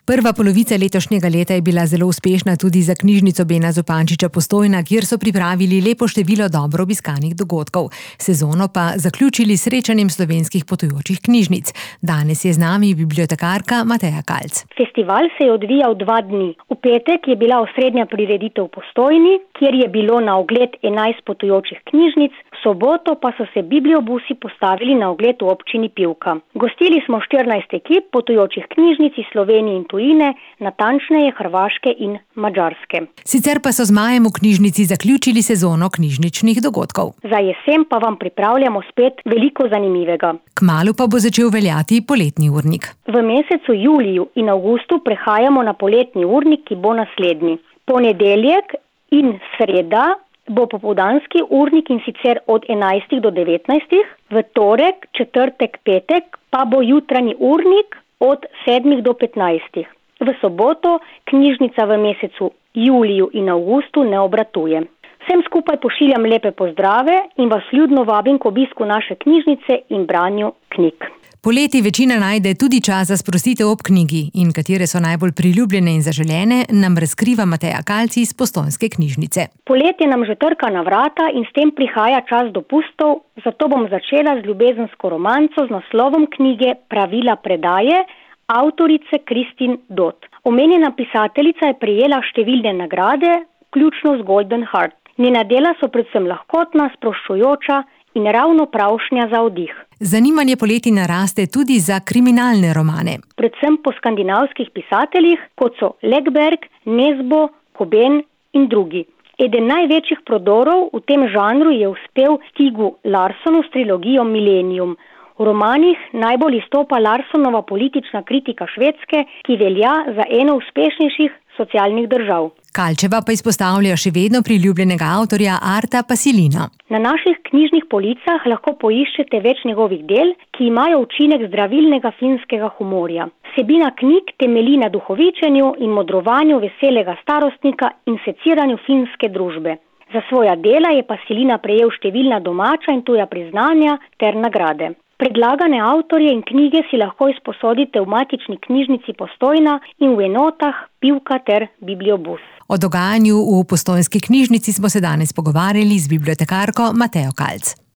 Prva polovica letošnjega leta je bila zelo uspešna tudi za knjižnico Bena Zupančiča Postojna, kjer so pripravili lepo število dobro obiskanih dogodkov. Sezono pa zaključili s srečanjem slovenskih potujočih knjižnic. Danes je z nami bibliotekarka Mateja Kalc. Festival se je odvijal 2 dni. V petek je bila osrednja prireditev v Postojni, kjer je bilo na ogled 11 potujočih knjižnic, v soboto pa so se bibliobusi postavili na ogled v občini Pivka. Gostili smo 14 ekip potujočih knjižnic iz Slovenije in tujine, natančneje Hrvaške in Madžarske. Sicer pa so z majem v knjižnici zaključili sezono knjižničnih dogodkov. Za jesen pa vam pripravljamo spet veliko zanimivega. Kmalu pa bo začel veljati poletni urnik. V mesecu juliju in avgustu prehajamo na poletni urnik, ki bo naslednji. Ponedeljek in sreda bo popoldanski urnik, in sicer od 11 do 19, v torek, četrtek, petek pa bo jutranji urnik od 7 do 15. V soboto knjižnica v mesecu juliju in avgustu ne obratuje. Vsem skupaj pošiljam lepe pozdrave in vas ljudno vabim k obisku naše knjižnice in branju knjig. Poleti večina najde tudi čas za sprostitev ob knjigi, in katere so najbolj priljubljene in zaželene, nam razkriva Mateja Kalc iz Postojnske knjižnice. Poletje nam že trka na vrata in s tem prihaja čas dopustov, zato bom začela z ljubezensko romanco z naslovom knjige Pravila predaje avtorice Kristin Dot. Omenjena pisateljica je prejela številne nagrade, vključno z Golden Heart. Njena dela so predvsem lahkotna, sproščujoča in ravno pravšnja za oddih. Zanimanje poleti naraste tudi za kriminalne romane. Predvsem po skandinavskih pisateljih, kot so Läckberg, Nesbo, Coben in drugi. Eden največjih prodorov v tem žanru je uspel Stigu Larssonu s trilogijo Millennium. V romanih najbolj izstopa Larssonova politična kritika Švedske, ki velja za eno uspešnejših socialnih držav. Kalčeva pa izpostavlja še vedno priljubljenega avtorja Arta Pasilina. Na naših knjižnih policah lahko poiščete več njegovih del, ki imajo učinek zdravilnega finskega humorja. Vsebina knjig temelji na duhovičenju in modrovanju veselega starostnika in seciranju finske družbe. Za svoja dela je Pasilina prejel številna domača in tuja priznanja ter nagrade. Predlagane avtorje in knjige si lahko izposodite v matični knjižnici Postojna in v enotah Pivka ter Bibliobus. O dogajanju v Postojnski knjižnici smo se danes pogovarjali z bibliotekarko Matejo Kalc.